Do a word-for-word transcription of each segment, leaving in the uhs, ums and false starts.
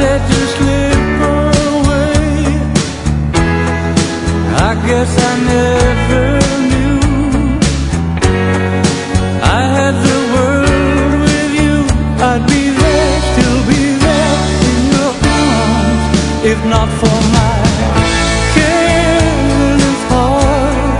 let you slip away. I guess I never knew I had the world with you. I'd be there, still be there in your arms, if not for my careless heart.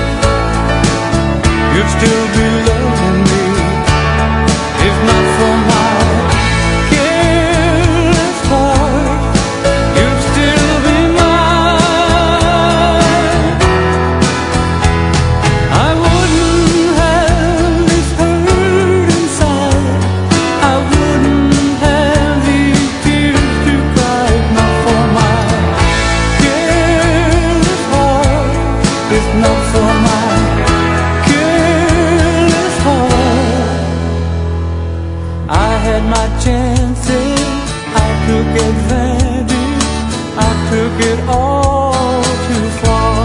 You'd still be loving me, if not for my careless heart. You'd still be mine. I wouldn't have this hurt inside. I wouldn't have these tears to cry, if not for my careless heart. If not for my careless heart. I had my chances, I took advantage, I took it all too far.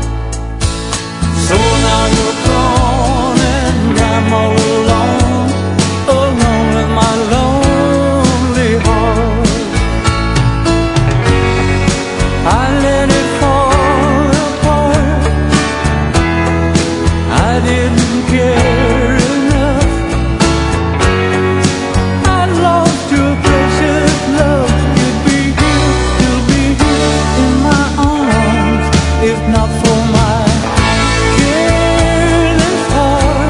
So now you're gone and I'm all alone, alone with my lonely heart. I let it fall apart, I didn't care enough. I lost your precious love. You'd be here, you'll be here in my arms, if not for my careless heart.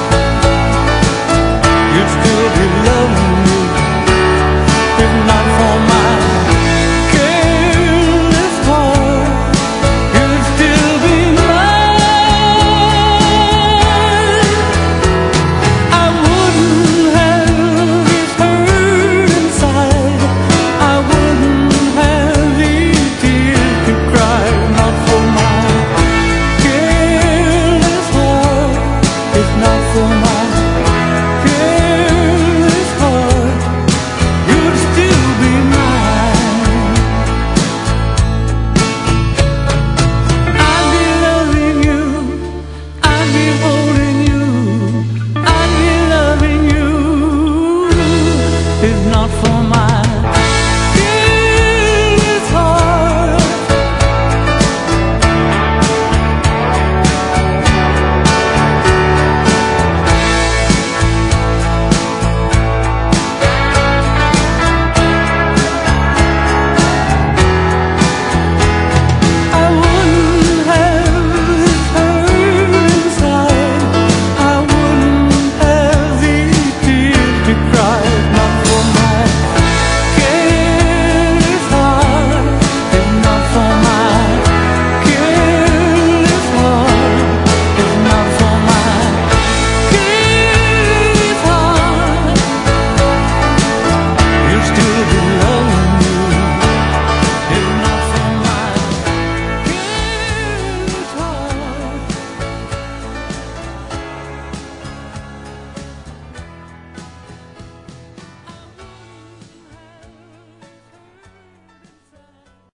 You'd still be loving me, if not for my careless heart. You'd still be mine. I wouldn't have this hurt inside. I wouldn't have these tears to cry, not for my careless heart. If not for my careless heart, you'd still be mine. I'd be loving you, I'd be holding you, I'd be loving you, if not for my